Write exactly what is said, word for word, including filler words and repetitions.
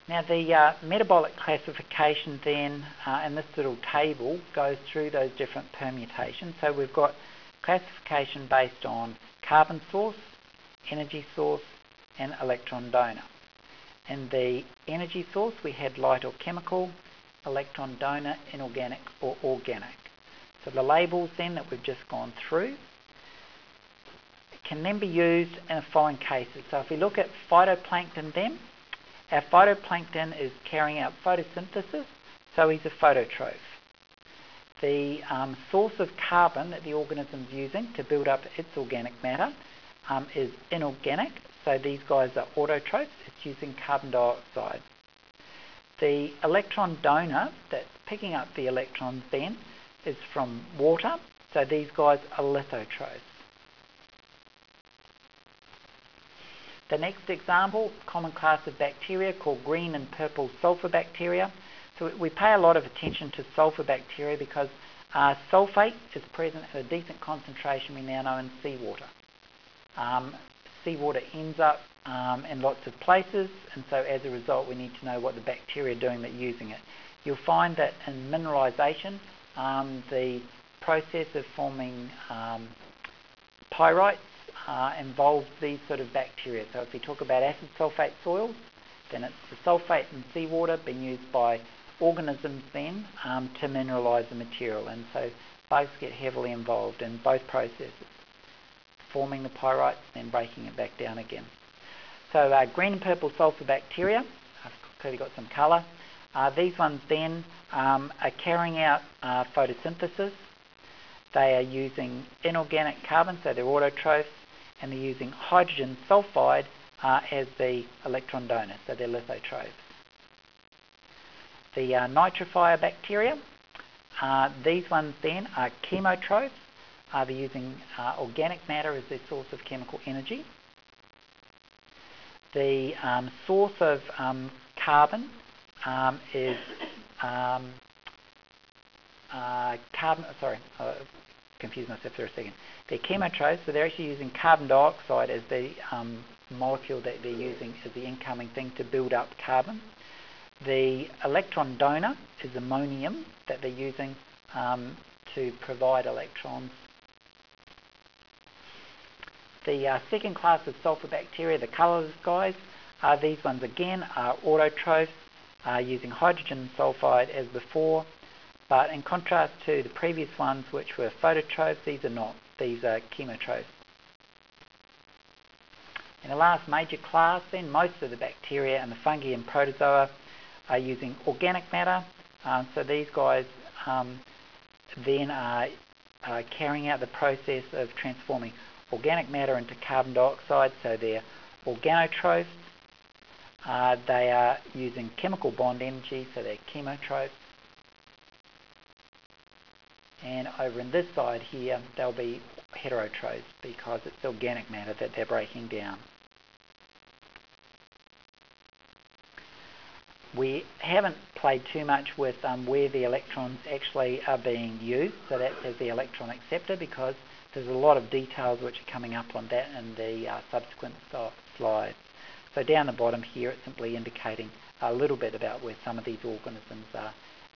Now the uh, metabolic classification then uh, in this little table goes through those different permutations. So we've got classification based on carbon source, energy source, and electron donor. In the energy source we had light or chemical, electron donor, inorganic or organic. So the labels then that we've just gone through can then be used in the following cases. So if we look at phytoplankton then, our phytoplankton is carrying out photosynthesis, so he's a phototroph. The um, source of carbon that the organism is using to build up its organic matter um, is inorganic, so these guys are autotrophs, it's using carbon dioxide. The electron donor that's picking up the electrons then is from water, so these guys are lithotrophs. The next example, common class of bacteria called green and purple sulfur bacteria. So we pay a lot of attention to sulfur bacteria because uh, sulfate is present at a decent concentration we now know in seawater. Um, seawater ends up um, in lots of places, and so as a result we need to know what the bacteria are doing that are using it. You'll find that in mineralization, um, the process of forming um, pyrites Uh, involves these sort of bacteria. So if we talk about acid sulfate soils, then it's the sulfate in seawater being used by organisms then um, to mineralise the material, and so bugs get heavily involved in both processes, forming the pyrites then breaking it back down again. So uh, green and purple sulfur bacteria, I've clearly got some colour. Uh, these ones then um, are carrying out uh, photosynthesis. They are using inorganic carbon, so they're autotrophs, and they're using hydrogen sulfide uh, as the electron donor, so they're lithotrophs. The uh, nitrifier bacteria, uh, these ones then are chemotrophs, uh, they're using uh, organic matter as their source of chemical energy. The um, source of um, carbon um, is um, uh, carbon, sorry, uh, confused myself for a second. They're chemotrophs, so they're actually using carbon dioxide as the um, molecule that they're using as the incoming thing to build up carbon. The electron donor is ammonium that they're using um, to provide electrons. The uh, second class of sulfur bacteria, the colourless guys, uh, these ones again are autotrophs uh, using hydrogen sulfide as before. But in contrast to the previous ones, which were phototrophs, these are not. These are chemotrophs. In the last major class, then, most of the bacteria and the fungi and protozoa are using organic matter. Um, so these guys um, then are, are carrying out the process of transforming organic matter into carbon dioxide. So they're organotrophs. Uh, they are using chemical bond energy, so they're chemotrophs. And over in this side here, they'll be heterotrophs because it's organic matter that they're breaking down. We haven't played too much with um, where the electrons actually are being used, so that's as the electron acceptor, because there's a lot of details which are coming up on that in the uh, subsequent slides. So down the bottom here, it's simply indicating a little bit about where some of these organisms are